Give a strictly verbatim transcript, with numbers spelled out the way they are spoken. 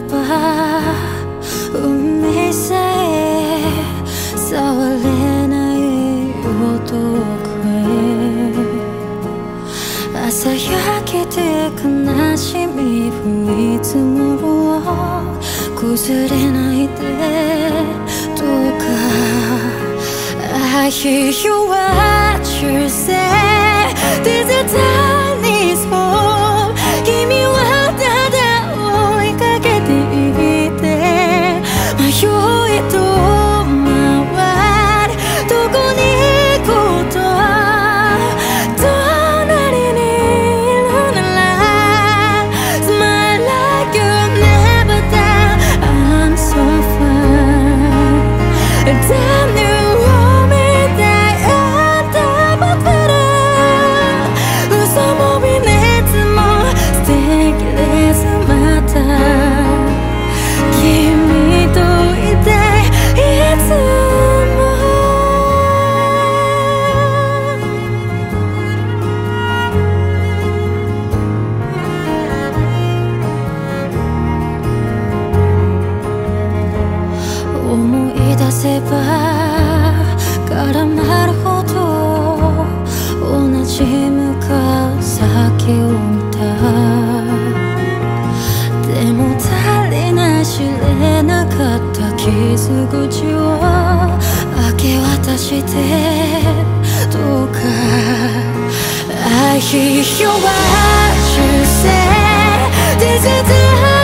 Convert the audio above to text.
ば運命さえ触れないよ遠くへ朝焼けて悲しみ降り積もる崩れないでどうか I hear you what you say This is time is home 君はただ追いかけていて迷いと回るどこに行こうと隣にいるなら Smile like you never done I'm so fine Damn you思い出せば絡まるほど同じ紫を見たでも足りない知れなかった傷口を明け渡してどうか I hear you what you say This is the